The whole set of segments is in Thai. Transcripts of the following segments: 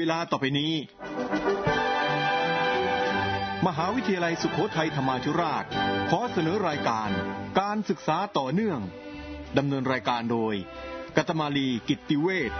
เวลาต่อไปนี้มหาวิทยาลัยสุโขทัยธรรมาธิราชขอเสนอรายการการศึกษาต่อเนื่องดำเนินรายการโดยกัตมาลีกิตติเวช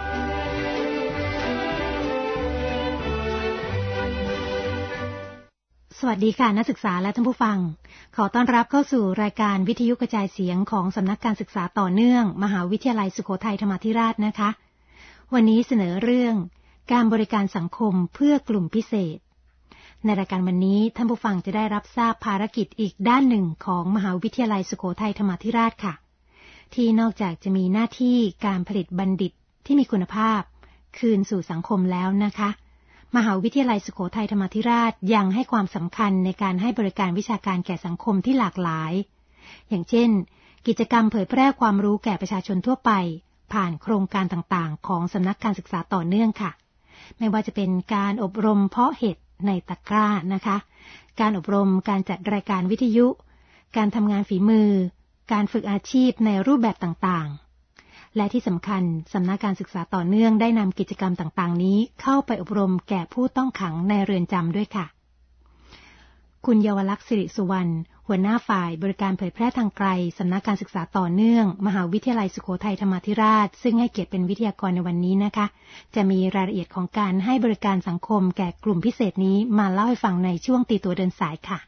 สวัสดีค่ะนักศึกษาและท่านผู้ฟังขอต้อนรับเข้าสู่รายการวิทยุกระจายเสียงของสำนักการศึกษาต่อเนื่องมหาวิทยาลัยสุโขทัยธรรมาธิราชนะคะวันนี้เสนอเรื่องการบริการสังคมเพื่อกลุ่มพิเศษในรายการวันนี้ท่านผู้ฟังจะได้รับทราบภารกิจอีกด้านหนึ่งของมหาวิทยาลัยสุโขทัยธรรมาธิราชค่ะที่นอกจากจะมีหน้าที่การผลิตบัณฑิตที่มีคุณภาพคืนสู่สังคมแล้วนะคะมหาวิทยาลัยสุโขทัยธรรมาธิราชยังให้ความสำคัญในการให้บริการวิชาการแก่สังคมที่หลากหลายอย่างเช่นกิจกรรมเผยแพร่ความรู้แก่ประชาชนทั่วไปผ่านโครงการต่างๆของสำนักการศึกษาต่อเนื่องค่ะไม่ว่าจะเป็นการอบรมเพาะเห็ดในตะกร้านะคะการอบรมการจัดรายการวิทยุการทำงานฝีมือการฝึกอาชีพในรูปแบบต่างๆและที่สำคัญสำนักการศึกษาต่อเนื่องได้นำกิจกรรมต่างๆนี้เข้าไปอบรมแก่ผู้ต้องขังในเรือนจำด้วยค่ะคุณเยาวลักษณ์สิริสุวรรณหัวหน้าฝ่ายบริการเผยแพร่ทางไกลสำนักการศึกษาต่อเนื่องมหาวิทยาลัยสุโขทัยธรรมาธิราชซึ่งให้เกียรติเป็นวิทยากรในวันนี้นะคะจะมีรายละเอียดของการให้บริการสังคมแก่กลุ่มพิเศษนี้มาเล่าให้ฟังในช่วงตีตัวเดินสายค่ะ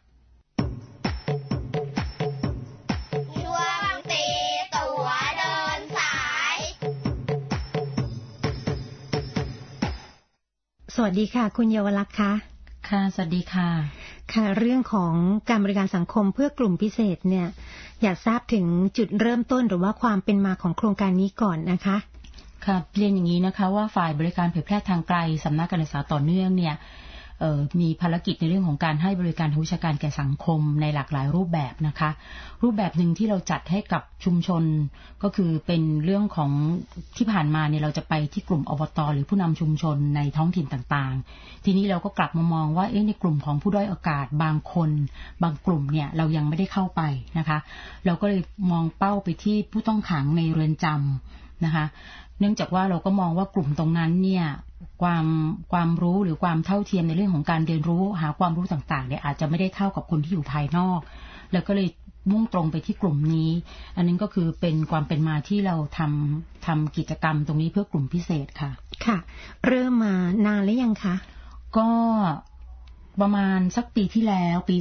สวัสดีค่ะคุณเยาวลักษณ์คะค่ะสวัสดีค่ะค่ะเรื่องของการบริการสังคมเพื่อกลุ่มพิเศษเนี่ยอยากทราบถึงจุดเริ่มต้นหรือว่าความเป็นมาของโครงการนี้ก่อนนะคะค่ะเรียนอย่างนี้นะคะว่าฝ่ายบริการเผยแพร่ทางไกลสำนักการศึกษาต่อเนื่องเนี่ยมีภารกิจในเรื่องของการให้บริการทางวิชาการแก่สังคมในหลากหลายรูปแบบนะคะรูปแบบหนึ่งที่เราจัดให้กับชุมชนก็คือเป็นเรื่องของที่ผ่านมาเนี่ยเราจะไปที่กลุ่มอบต.หรือผู้นำชุมชนในท้องถิ่นต่างๆทีนี้เราก็กลับมามองว่าในกลุ่มของผู้ด้อยโอกาสบางคนบางกลุ่มเนี่ยเรายังไม่ได้เข้าไปนะคะเราก็เลยมองเป้าไปที่ผู้ต้องขังในเรือนจำนะคะเนื่องจากว่าเราก็มองว่ากลุ่มตรงนั้นเนี่ยความรู้หรือความเท่าเทียมในเรื่องของการเรียนรู้หาความรู้ต่างๆเนี่ยอาจจะไม่ได้เท่ากับคนที่อยู่ภายนอกแล้วก็เลยมุ่งตรงไปที่กลุ่มนี้อันนี้ก็คือเป็นความเป็นมาที่เราทำกิจกรรมตรงนี้เพื่อกลุ่มพิเศษค่ะค่ะเริ่มมานานหรือยังคะก็ประมาณสักปีที่แล้วปี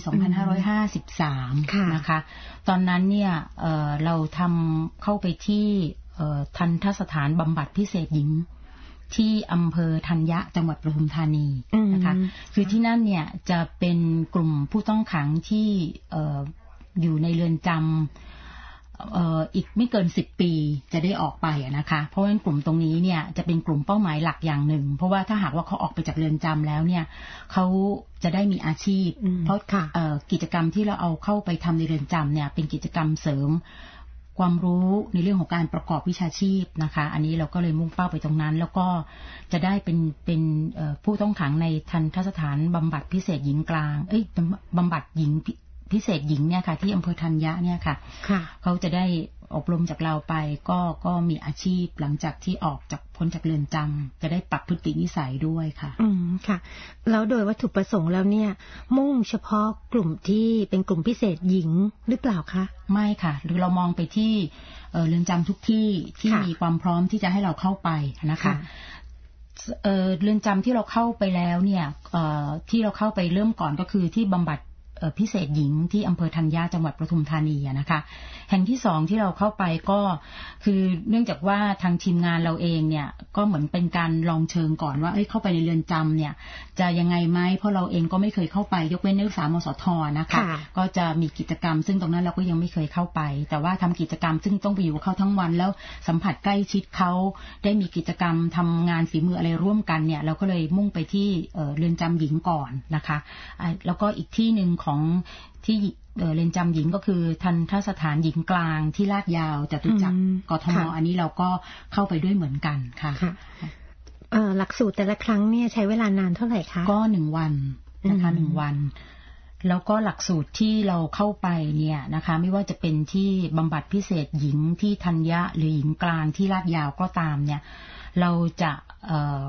2553นะคะตอนนั้นเนี่ยเราทำเข้าไปที่ทันทสถานบำบัดพิเศษหญิงที่อำเภอธัญญะจังหวัดปทุมธานีนะคะคือที่นั่นเนี่ยจะเป็นกลุ่มผู้ต้องขังที่อยู่ในเรือนจำอีกไม่เกิน10 ปีจะได้ออกไปนะคะเพราะว่ากลุ่มตรงนี้เนี่ยจะเป็นกลุ่มเป้าหมายหลักอย่างหนึ่งเพราะว่าถ้าหากว่าเขาออกไปจากเรือนจำแล้วเนี่ยเขาจะได้มีอาชีพเพราะกิจกรรมที่เราเอาเข้าไปทำในเรือนจำเนี่ยเป็นกิจกรรมเสริมความรู้ในเรื่องของการประกอบวิชาชีพนะคะอันนี้เราก็เลยมุ่งเป้าไปตรงนั้นแล้วก็จะได้เป็นผู้ต้องขังในทันทสถานบำบัดพิเศษหญิงกลางบำบัดหญิงพิเศษหญิงเนี่ยค่ะที่อำเภอธัญญะเนี่ยค่ะเขาจะได้อบรมจากเราไปก็มีอาชีพหลังจากที่ออกจากพ้นจากเรือนจำจะได้ปรับพฤตินิสัยด้วยค่ะค่ะแล้วโดยวัตถุประสงค์แล้วเนี่ยมุ่งเฉพาะกลุ่มที่เป็นกลุ่มพิเศษหญิงหรือเปล่าคะไม่ค่ะหรือเรามองไปที่เรือนจำทุกที่ที่มีความพร้อมที่จะให้เราเข้าไปนะคะเรือนจำที่เราเข้าไปแล้วเนี่ยที่เราเข้าไปเริ่มก่อนก็คือที่บำบัดพิเศษหญิงที่อำเภอธัญญาจังหวัดปทุมธานีนะคะแห่งที่2ที่เราเข้าไปก็คือเนื่องจากว่าทางทีมงานเราเองเนี่ยก็เหมือนเป็นการลองเชิงก่อนว่าเข้าไปในเรือนจำเนี่ยจะยังไงไหมเพราะเราเองก็ไม่เคยเข้าไปยกเว้นนักศึกษามสท.นะคะก็จะมีกิจกรรมซึ่งตรงนั้นเราก็ยังไม่เคยเข้าไปแต่ว่าทำกิจกรรมซึ่งต้องไปอยู่กับเขาทั้งวันแล้วสัมผัสใกล้ชิดเขาได้มีกิจกรรมทำงานฝีมืออะไรร่วมกันเนี่ยเราก็เลยมุ่งไปที่เรือนจำหญิงก่อนนะคะแล้วก็อีกที่นึงของที่เรือนจำหญิงก็คือทันทสถานหญิงกลางที่ลาดยาวจตุจักรกทม.อันนี้เราก็เข้าไปด้วยเหมือนกันค่ะหลักสูตรแต่ละครั้งเนี่ยใช้เวลานานเท่าไหร่คะก็1 วันนะคะ1 วันแล้วก็หลักสูตรที่เราเข้าไปเนี่ยนะคะไม่ว่าจะเป็นที่บำบัดพิเศษหญิงที่ธัญญะหรือหญิงกลางที่ลาดยาวก็ตามเนี่ยเราจะ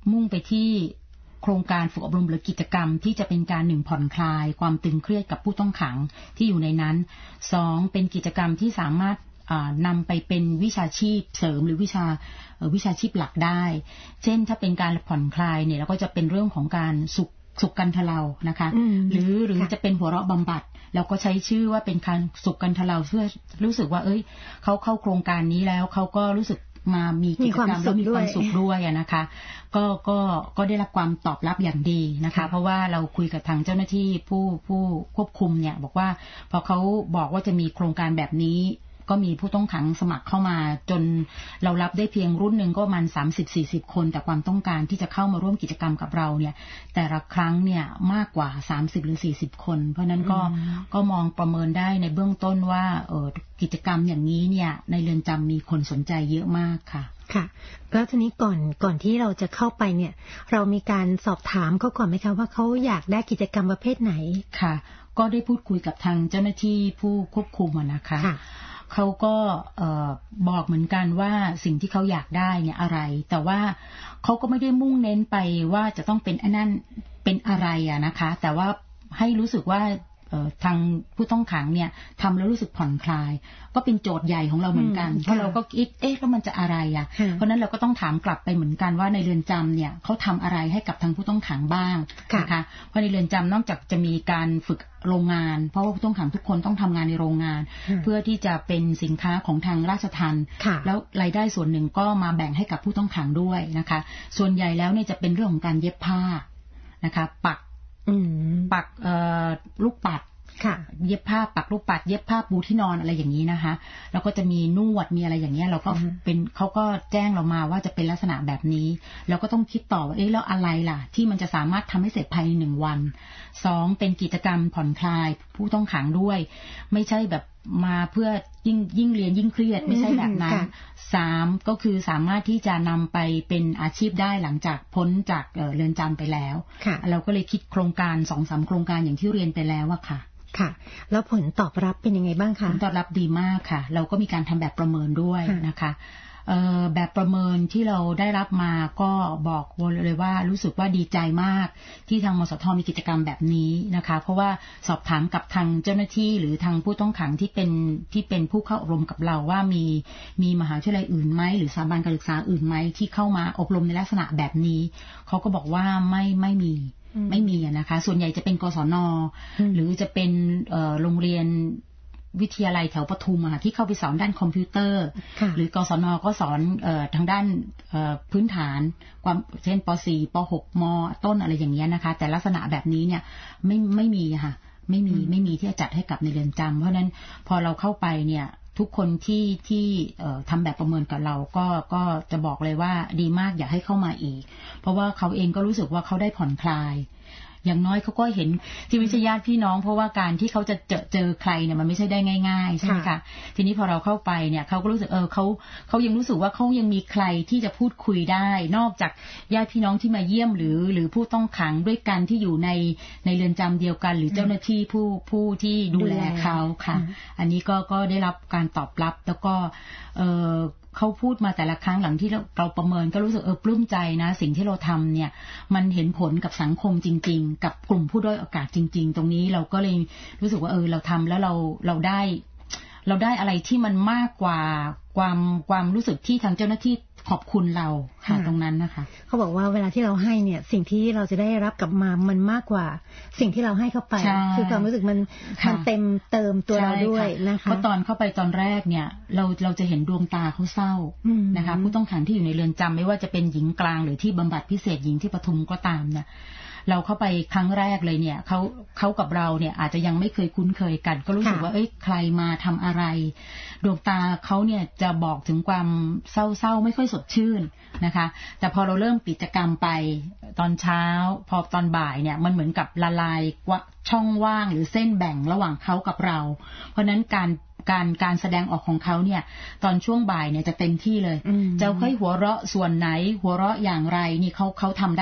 มุ่งไปที่โครงการฝึกอบรมหรือกิจกรรมที่จะเป็นการ1ผ่อนคลายความตึงเครียดกับผู้ต้องขังที่อยู่ในนั้น2เป็นกิจกรรมที่สามารถนำไปเป็นวิชาชีพเสริมหรือวิชาชีพหลักได้เช่นถ้าเป็นการผ่อนคลายเนี่ยเราก็จะเป็นเรื่องของการสุขกันทะเลานะคะหรือจะเป็นหัวเราะบำบัดเราก็ใช้ชื่อว่าเป็นการสุขกันทะเลาเพื่อรู้สึกว่าเขาเข้าโครงการนี้แล้วเขาก็รู้สึกมามีกิจกรรมแล้วมีความสุขด้วยนะคะก็ได้รับความตอบรับอย่างดีนะคะเพราะว่าเราคุยกับทางเจ้าหน้าที่ผู้ควบคุมเนี่ยบอกว่าพอเขาบอกว่าจะมีโครงการแบบนี้ก็มีผู้ต้องขังสมัครเข้ามาจนเรารับได้เพียงรุ่นหนึ่งก็ประมาณ 30-40 คนแต่ความต้องการที่จะเข้ามาร่วมกิจกรรมกับเราเนี่ยแต่ละครั้งเนี่ยมากกว่า30หรือ40คนเพราะนั้นก็มองประเมินได้ในเบื้องต้นว่ากิจกรรมอย่างนี้เนี่ยในเรือนจำมีคนสนใจเยอะมากค่ะค่ะแล้วทีนี้ก่อนที่เราจะเข้าไปเนี่ยเรามีการสอบถามเขาก่อนไหมคะว่าเขาอยากได้กิจกรรมประเภทไหนค่ะก็ได้พูดคุยกับทางเจ้าหน้าที่ผู้ควบคุมนะคะเขาก็บอกเหมือนกันว่าสิ่งที่เขาอยากได้เนี่ยอะไรแต่ว่าเขาก็ไม่ได้มุ่งเน้นไปว่าจะต้องเป็นอันนั้นเป็นอะไรนะคะแต่ว่าให้รู้สึกว่าทางผู้ต้องขังเนี่ยทำแล้วรู้สึกผ่อนคลายก็เป็นโจทย์ใหญ่ของเราเหมือนกันเพราะเราก็คิดแล้วมันจะอะไรเพราะนั้นเราก็ต้องถามกลับไปเหมือนกันว่าในเรือนจำเนี่ยเขาทำอะไรให้กับทางผู้ต้องขังบ้างนะคะเพราะในเรือนจำนอกจากจะมีการฝึกโรงงานเพราะว่าผู้ต้องขังทุกคนต้องทำงานในโรงงานเพื่อที่จะเป็นสินค้าของทางราชทัณฑ์แล้วรายได้ส่วนหนึ่งก็มาแบ่งให้กับผู้ต้องขังด้วยนะคะส่วนใหญ่แล้วเนี่ยจะเป็นเรื่องของการเย็บผ้านะคะปักลูกปัดเย็บผ้าปักลูกปัดเย็บผ้าปูที่นอนอะไรอย่างนี้นะคะแล้วก็จะมีนวดมีอะไรอย่างเงี้ยเราก็เป็นเขาก็แจ้งเรามาว่าจะเป็นลักษณะแบบนี้แล้วก็ต้องคิดต่อว่าแล้วอะไรล่ะที่มันจะสามารถทำให้เสร็จภายใน1 วัน2เป็นกิจกรรมผ่อนคลายผู้ต้องขังด้วยไม่ใช่แบบมาเพื่อยิ่งเรียนยิ่งเครียดไม่ใช่แบบนั้น3ก็คือสามารถที่จะนำไปเป็นอาชีพได้หลังจากพ้นจากเรือนจำไปแล้วเราก็เลยคิดโครงการ 2-3 โครงการอย่างที่เรียนไปแล้วอะค่ะค่ะแล้วผลตอบรับเป็นยังไงบ้างคะผลตอบรับดีมากค่ะเราก็มีการทำแบบประเมินด้วยนะคะแบบประเมินที่เราได้รับมาก็บอกเลยว่ารู้สึกว่าดีใจมากที่ทางมสท.มีกิจกรรมแบบนี้นะคะเพราะว่าสอบถามกับทางเจ้าหน้าที่หรือทางผู้ต้องขังที่เป็นผู้เข้าอบรมกับเราว่ามีมหาวิทยาลัยอื่นไหมหรือสถาบันการศึกษาอื่นไหมที่เข้ามาอบรมในลักษณะแบบนี้เขาก็บอกว่าไม่มีนะคะส่วนใหญ่จะเป็นกศน.หรือจะเป็นโรงเรียนวิทยาลัยแถวปทุมที่เข้าไปสอนด้านคอมพิวเตอร์หรือกศน.ก็สอนทางด้านพื้นฐานความเช่นป .4 ป .6 ม.ต้นอะไรอย่างเงี้ยนะคะแต่ลักษณะแบบนี้เนี่ยไม่มีค่ะไม่มีที่จะจัดให้กับในเรือนจำเพราะนั้นพอเราเข้าไปเนี่ยทุกคนที่ทำแบบประเมินกับเราก็จะบอกเลยว่าดีมากอยากให้เข้ามาอีกเพราะว่าเขาเองก็รู้สึกว่าเขาได้ผ่อนคลายอย่างน้อยเขาก็เห็นที่ไม่ใช่ญาติพี่น้องเพราะว่าการที่เขาจะเจอใครเนี่ยมันไม่ใช่ได้ง่ายๆใช่ไหมคะทีนี้พอเราเข้าไปเนี่ยเขาก็รู้สึกเขายังรู้สึกว่าเขายังมีใครที่จะพูดคุยได้นอกจากญาติพี่น้องที่มาเยี่ยมหรือผู้ต้องขังด้วยกันที่อยู่ในเรือนจำเดียวกันหรือเจ้าหน้าที่ผู้ที่ดูแลเขาค่ะอันนี้ก็ได้รับการตอบรับแล้วก็เขาพูดมาแต่ละครั้งหลังที่เราประเมินก็รู้สึกปลื้มใจนะสิ่งที่เราทำเนี่ยมันเห็นผลกับสังคมจริงๆกับกลุ่มผู้ด้อยโอกาสจริงๆตรงนี้เราก็เลยรู้สึกว่าเราทำแล้วเราได้อะไรที่มันมากกว่าความรู้สึกที่ทางเจ้าหน้าที่ขอบคุณเราค่ะตรงนั้นนะคะเขาบอกว่าเวลาที่เราให้เนี่ยสิ่งที่เราจะได้รับกลับมามันมากกว่าสิ่งที่เราให้เข้าไปคือความรู้สึกมันเติมตัวเราด้วยนะคะเพราะตอนเข้าไปตอนแรกเนี่ยเราจะเห็นดวงตาเขาเศร้านะคะผู้ต้องขังที่อยู่ในเรือนจำไม่ว่าจะเป็นหญิงกลางหรือที่บำบัดพิเศษหญิงที่ปทุมก็ตามเนี่ยเราเข้าไปครั้งแรกเลยเนี่ยเขากับเราเนี่ยอาจจะยังไม่เคยคุ้นเคยกันก็รู้สึกว่าใครมาทำอะไรดวงตาเขาเนี่ยจะบอกถึงความเศร้าไม่ค่อยสดชื่นนะคะแต่พอเราเริ่มกิจกรรมไปตอนเช้าพอตอนบ่ายเนี่ยมันเหมือนกับละลายช่องว่างหรือเส้นแบ่งระหว่างเขากับเราเพราะนั้นการแสดงออกของเขาเนี่ยตอนช่วงบ่ายเนี่ยจะเต็มที่เลยจะค่อยหัวเราะส่วนไหนหัวเราะอย่างไรนี่เขาทำได้หมด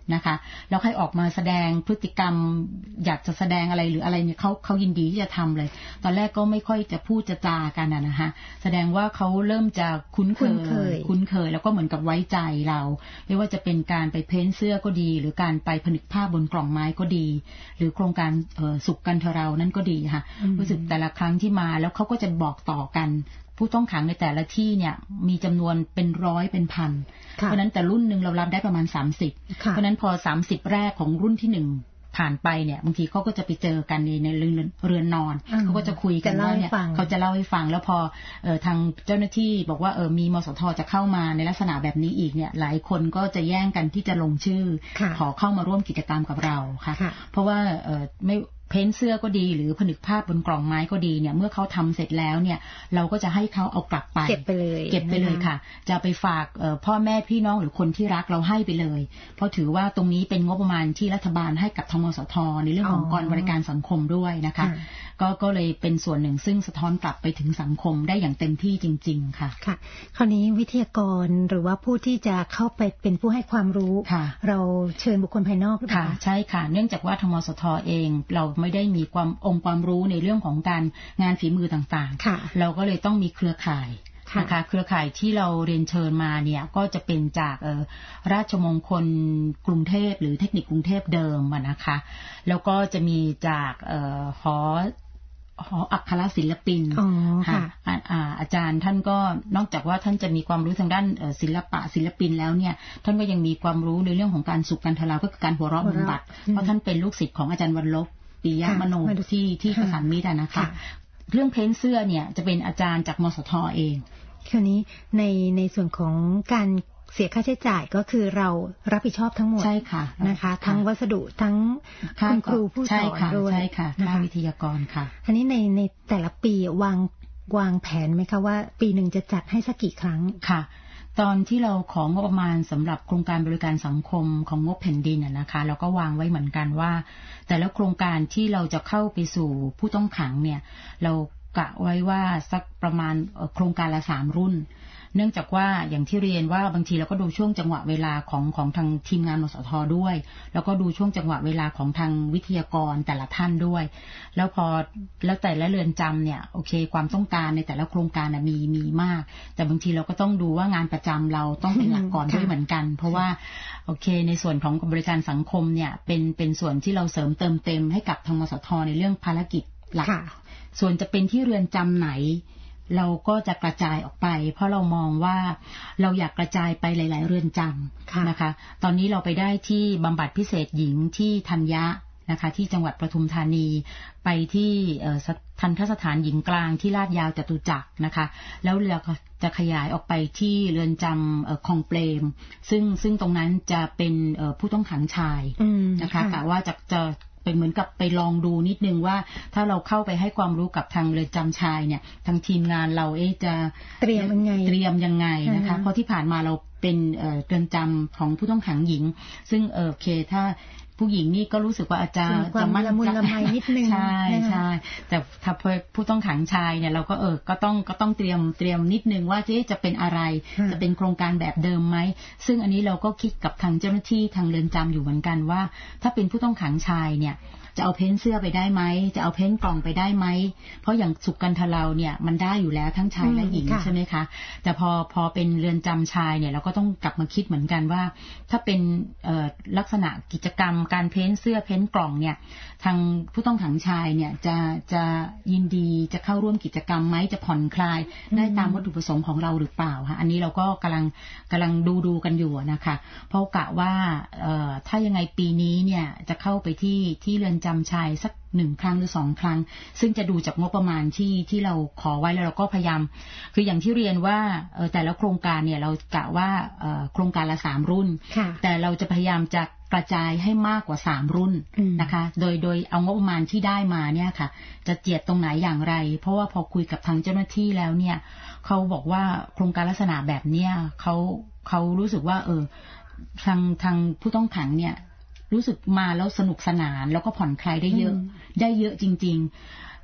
นะคะแล้วให้ออกมาแสดงพฤติกรรมอยากจะแสดงอะไรหรืออะไรเนี่ยเขายินดีที่จะทำเลยตอนแรกก็ไม่ค่อยจะพูดจะจากันนะคะแสดงว่าเขาเริ่มจะคุ้นเคยแล้วก็เหมือนกับไว้ใจเราไม่ว่าจะเป็นการไปเพ้นเสื้อก็ดีหรือการไปผนึกผ้าบนกล่องไม้ก็ดีหรือโครงการสุขกันเทเรานั่นก็ดีค่ะรู้สึกแต่ละครั้งที่มาแล้วเขาก็จะบอกต่อกันผู้ต้องขังในแต่ละที่เนี่ยมีจำนวนเป็นร้อยเป็นพันเพราะนั้นแต่รุ่นหนึ่งเรารับได้ประมาณ30เพราะนั้นพอ30แรกของรุ่นที่1ผ่านไปเนี่ยบางทีเขาก็จะไปเจอกันในเรือนนอนเขาก็จะคุยกันว่าเนี่ยเขาจะเล่าให้ฟังแล้วพอทางเจ้าหน้าที่บอกว่ามีมสท.จะเข้ามาในลักษณะแบบนี้อีกเนี่ยหลายคนก็จะแย่งกันที่จะลงชื่อขอเข้ามาร่วมกิจกรรมกับเราค่ะเพราะว่าไม่เพ้นเสื้อก็ดีหรือผนึกผ้าบนกล่องไม้ก็ดีเนี่ยเมื่อเขาทำเสร็จแล้วเนี่ยเราก็จะให้เขาเอากลับไปเก็บไปเลยค่ะจะไปฝากพ่อแม่พี่น้องหรือคนที่รักเราให้ไปเลยเพราะถือว่าตรงนี้เป็นงบประมาณที่รัฐบาลให้กับทมสท.ในเรื่องของกองบริการสังคมด้วยนะคะก็เลยเป็นส่วนหนึ่งซึ่งสะท้อนกลับไปถึงสังคมได้อย่างเต็มที่จริงๆค่ะค่ะคราวนี้วิทยากรหรือว่าผู้ที่จะเข้าไปเป็นผู้ให้ความรู้เราเชิญบุคคลภายนอกหรือเปล่าใช่ค่ะเนื่องจากว่าทมสท.เองเราไม่ได้มีความรู้ในเรื่องของการงานฝีมือต่างๆเราก็เลยต้องมีเครือข่ายนะคะเครือข่ายที่เราเรียนเชิญมาเนี่ยก็จะเป็นจากราชมงคลกรุงเทพหรือเทคนิคกรุงเทพเดิมนะคะแล้วก็จะมีจากหออักขระศิลปินค่ะอาจารย์ท่านก็นอกจากว่าท่านจะมีความรู้ทางด้านศิลปินแล้วเนี่ยท่านก็ยังมีความรู้ในเรื่องของการสุขกันทราก็คือการหัวเราะบำบัดเพราะท่านเป็นลูกศิษย์ของอาจารย์วรรลบปิยมโนที่ประสานมิตรนะคะเรื่องเพ้นเสื้อเนี่ยจะเป็นอาจารย์จากมสท.เองคราวนี้ในส่วนของการเสียค่าใช้จ่ายก็คือเรารับผิดชอบทั้งหมดใช่ค่ะนะคะทั้งวัสดุทั้งคุณครูผู้สอนด้วยใช่ค่ะค่าวิทยากรค่ะอันนี้ในแต่ละปีวางแผนไหมคะว่าปีหนึ่งจะจัดให้สักกี่ครั้งค่ะตอนที่เราของงบประมาณสำหรับโครงการบริการสังคมของงบแผ่นดินนะคะเราก็วางไว้เหมือนกันว่าแต่ละโครงการที่เราจะเข้าไปสู่ผู้ต้องขังเนี่ยเรากะไว้ว่าสักประมาณโครงการละ3รุ่นเนื่องจากว่าอย่างที่เรียนว่าบางทีเราก็ดูช่วงจังหวะเวลาของทางทีมงานมสท.ด้วยแล้วก็ดูช่วงจังหวะเวลาของทางวิทยากรแต่ละท่านด้วยแล้วแต่ละเรือนจำเนี่ยโอเคความต้องการในแต่ละโครงการมีมากแต่บางทีเราก็ต้องดูว่างานประจำเราต้องเป็นหลักก่อนด้วยเหมือนกันเพราะว่าโอเคในส่วนของบริการสังคมเนี่ยเป็นส่วนที่เราเสริมเติมเต็มให้กับทางมสท.ในเรื่องภารกิจหลักส่วนจะเป็นที่เรือนจำไหนเราก็จะกระจายออกไปเพราะเรามองว่าเราอยากกระจายไปหลายๆเรือนจำนะคะตอนนี้เราไปได้ที่บำบัดพิเศษหญิงที่ธัญญะนะคะที่จังหวัดปทุมธานีไปที่ทันทสถานหญิงกลางที่ลาดยาวจตุจักรนะคะแล้วเราจะขยายออกไปที่เรือนจำคลองเปรมซึ่งตรงนั้นจะเป็นผู้ต้องขังชายนะคะแต่ว่าจะเป็นเหมือนกับไปลองดูนิดนึงว่าถ้าเราเข้าไปให้ความรู้กับทางเรือนจำชายเนี่ยทางทีมงานเราจะเตรียมยังไงนะคะเพราะที่ผ่านมาเราเป็นเรือนจำของผู้ต้องขังหญิงซึ่งโอเคถ้าผู้หญิงนี่ก็รู้สึกว่าอาจารย์จะมั่นละไมนิดนึงใช่แต่ถ้าผู้ต้องขังชายเนี่ยเราก็ก็ต้องเตรียมนิดนึงว่าจะเป็นอะไรจะเป็นโครงการแบบเดิมไหมซึ่งอันนี้เราก็คิดกับทางเจ้าหน้าที่ทางเรือนจำอยู่เหมือนกันว่าถ้าเป็นผู้ต้องขังชายเนี่ยจะเอาเพ้นเสื้อไปได้ไหมจะเอาเพ้นกล่องไปได้ไหมเพราะอย่างสุขกันทราเนี่ยมันได้อยู่แล้วทั้งชายและหญิงใช่ไหมคะแต่พอเป็นเรือนจำชายเนี่ยเราก็ต้องกลับมาคิดเหมือนกันว่าถ้าเป็นลักษณะกิจกรรมการเพ้นเสื้อเพ้นกล่องเนี่ยทางผู้ต้องขังชายเนี่ยจะยินดีจะเข้าร่วมกิจกรรมไหมจะผ่อนคลายได้ตามวัตถุประสงค์ของเราหรือเปล่าคะอันนี้เราก็กำลังดูกันอยู่นะคะเพราะกะว่าถ้ายังไงปีนี้เนี่ยจะเข้าไปที่เรือนจำชายสัก1 ครั้งหรือ2 ครั้งซึ่งจะดูจากงบประมาณที่เราขอไว้แล้วเราก็พยายามคืออย่างที่เรียนว่าแต่ละโครงการเนี่ยเรากะว่าโครงการละ3 รุ่นแต่เราจะพยายามจะกระจายให้มากกว่า3 รุ่นนะคะโดยเอางบประมาณที่ได้มาเนี่ยค่ะจะเจียดตรงไหนอย่างไรเพราะว่าพอคุยกับทางเจ้าหน้าที่แล้วเนี่ยเขาบอกว่าโครงการลักษณะแบบเนี้ยเขารู้สึกว่าทางผู้ต้องขังเนี่ยรู้สึกมาแล้วสนุกสนานแล้วก็ผ่อนคลายได้เยอะจริงๆ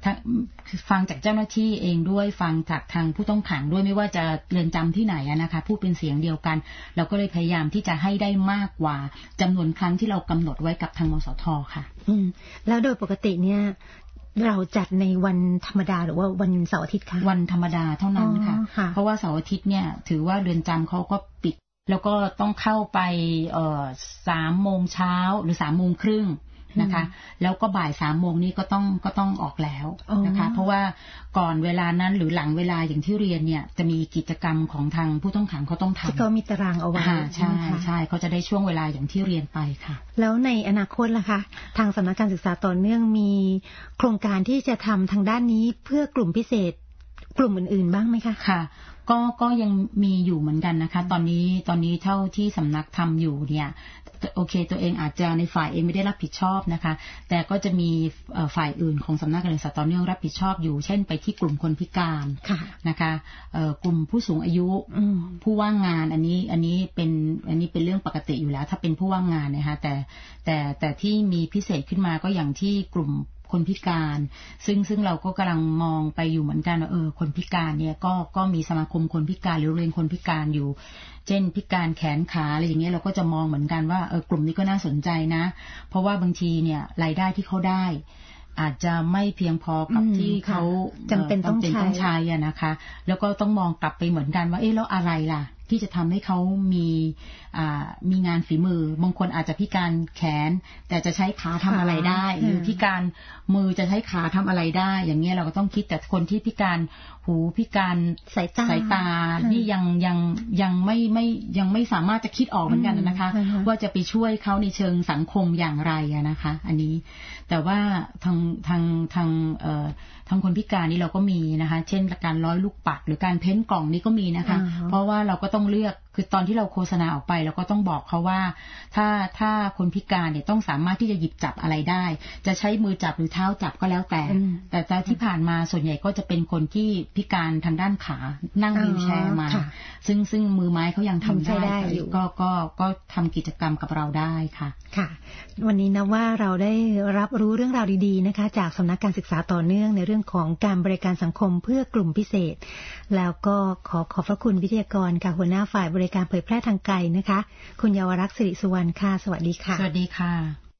ฟังจากเจ้าหน้าที่เองด้วยฟังจากทางผู้ต้องขังด้วยไม่ว่าจะเรือนจำที่ไหนนะคะพูดเป็นเสียงเดียวกันเราก็เลยพยายามที่จะให้ได้มากกว่าจำนวนครั้งที่เรากำหนดไว้กับทางมสท.ค่ะแล้วโดยปกติเนี่ยเราจัดในวันธรรมดาหรือว่าวันเสาร์อาทิตย์คะวันธรรมดาเท่านั้นค่ะเพราะว่าเสาร์อาทิตย์เนี่ยถือว่าเรือนจำเขาก็ปิดแล้วก็ต้องเข้าไป3 โมงเช้าหรือ3 โมงครึ่งนะคะแล้วก็บ่าย3 โมงนี้ก็ต้องออกแล้วนะคะเพราะว่าก่อนเวลานั้นหรือหลังเวลาอย่างที่เรียนเนี่ยจะมีกิจกรรมของทางผู้ต้องขังเขาต้องทำที่เขามีตารางเอาไว้ใช่ใช่เขาจะได้ช่วงเวลาอย่างที่เรียนไปค่ะแล้วในอนาคตล่ะคะทางสำนักการศึกษาต่อเนื่องมีโครงการที่จะทำทางด้านนี้เพื่อกลุ่มพิเศษกลุ่มอื่นๆบ้างไหมคะค่ะก็ยังมีอยู่เหมือนกันนะคะตอนนี้เท่าที่สำนักทำอยู่เนี่ยโอเคตัวเองอาจจะในฝ่ายเองไม่ได้รับผิดชอบนะคะแต่ก็จะมีฝ่ายอื่นของสำนักการศึกษาต่อเนื่องรับผิดชอบอยู่เช่นไปที่กลุ่มคนพิการนะคะกลุ่มผู้สูงอายุผู้ว่างงานอันนี้เป็นเรื่องปกติอยู่แล้วถ้าเป็นผู้ว่างงานนะคะแต่ที่มีพิเศษขึ้นมาก็อย่างที่กลุ่มคนพิการซึ่งเราก็กำลังมองไปอยู่เหมือนกันว่าคนพิการเนี่ยก็มีสมาคมคนพิการหรือโรงเรียนคนพิการอยู่เช่นพิการแขนขาอะไรอย่างเงี้ยเราก็จะมองเหมือนกันว่ากลุ่มนี้ก็น่าสนใจนะเพราะว่าบางทีเนี่ยรายได้ที่เขาได้อาจจะไม่เพียงพอกับที่เขาจำเป็นต้องใช้นะคะแล้วก็ต้องมองกลับไปเหมือนกันว่าแล้วอะไรล่ะที่จะทำให้เขามีงานฝีมือบางคนอาจจะพิการแขนแต่จะใช้ขาทำอะไรได้หรือพิการมือจะใช้ขาทำอะไรได้อย่างเงี้ยเราก็ต้องคิดแต่คนที่พิการหูพิการสายตานี่ยังไม่สามารถจะคิดออกเหมือนกันนะคะว่าจะไปช่วยเขาในเชิงสังคมอย่างไรนะคะอันนี้แต่ว่าทางคนพิการนี่เราก็มีนะคะเช่นการร้อยลูกปัดหรือการเพ้นท์กล่องนี่ก็มีนะคะเพราะว่าเราก็ต้องเลือกคือตอนที่เราโฆษณาออกไปเราก็ต้องบอกเขาว่าถ้าคนพิการเนี่ยต้องสามารถที่จะหยิบจับอะไรได้จะใช้มือจับหรือเท้าจับก็แล้วแต่ที่ผ่านมาส่วนใหญ่ก็จะเป็นคนที่พิการทางด้านขานั่งวีลแชร์มาซึ่งมือไม้เขายังทำได้ก็ทำกิจกรรมกับเราได้ค่ะค่ะวันนี้นะว่าเราได้รับรู้เรื่องราวดีๆนะคะจากสำนักการศึกษาต่อเนื่องในเรื่องของการบริการสังคมเพื่อกลุ่มพิเศษแล้วก็ขอบพระคุณวิทยากรค่ะหัวหน้าฝ่ายบริการเผยแพร่ทางไกลนะคะคุณเยาวรักษ์สิริสุวรรณค่ะสวัสดีค่ะสวัสดีค่ะ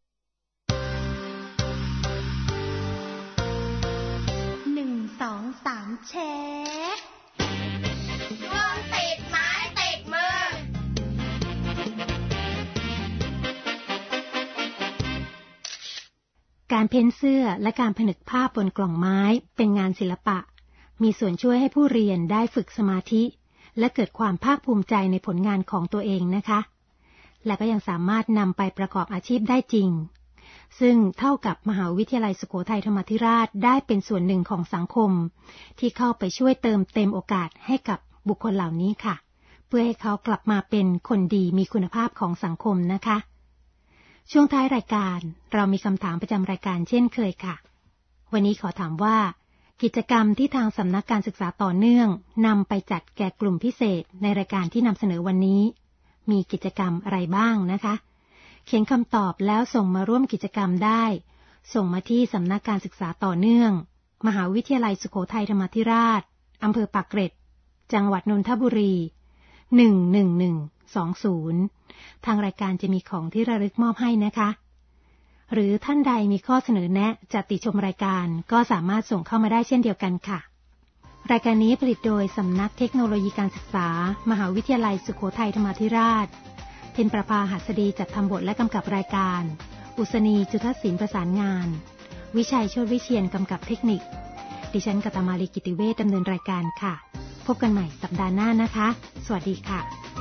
1 2 3เช็คดวงติดไม้ติดมือการเพ้นเสื้อและการผนึกผ้าบนกล่องไม้เป็นงานศิลปะมีส่วนช่วยให้ผู้เรียนได้ฝึกสมาธิและเกิดความภาคภูมิใจในผลงานของตัวเองนะคะและก็ยังสามารถนำไปประกอบอาชีพได้จริงซึ่งเท่ากับมหาวิทยาลัยสุโขทัยธรรมาธิราชได้เป็นส่วนหนึ่งของสังคมที่เข้าไปช่วยเติมเต็มโอกาสให้กับบุคคลเหล่านี้ค่ะเพื่อให้เขากลับมาเป็นคนดีมีคุณภาพของสังคมนะคะช่วงท้ายรายการเรามีคำถามประจำรายการเช่นเคยค่ะวันนี้ขอถามว่ากิจกรรมที่ทางสำนักการศึกษาต่อเนื่องนำไปจัดแก่กลุ่มพิเศษในรายการที่นำเสนอวันนี้มีกิจกรรมอะไรบ้างนะคะเขียนคำตอบแล้วส่งมาร่วมกิจกรรมได้ส่งมาที่สำนักการศึกษาต่อเนื่องมหาวิทยาลัยสุโขทัยธรรมาธิราชอำเภอปากเกร็ดจังหวัดนนทบุรี11120ทางรายการจะมีของที่ระลึกมอบให้นะคะหรือท่านใดมีข้อเสนอแนะจะติชมรายการก็สามารถส่งเข้ามาได้เช่นเดียวกันค่ะรายการนี้ผลิตโดยสำนักเทคโนโลยีการศึกษามหาวิทยาลัยสุโขทัยธรรมาธิราชเพ็ญประภาหัสดีจัดทำบทและกำกับรายการอุษณีจุทัศน์ศิลป์ประสานงานวิชัยโชติวิเชียรกำกับเทคนิคดิฉันกตมาลีกิติเวชดำเนินรายการค่ะพบกันใหม่สัปดาห์หน้านะคะสวัสดีค่ะ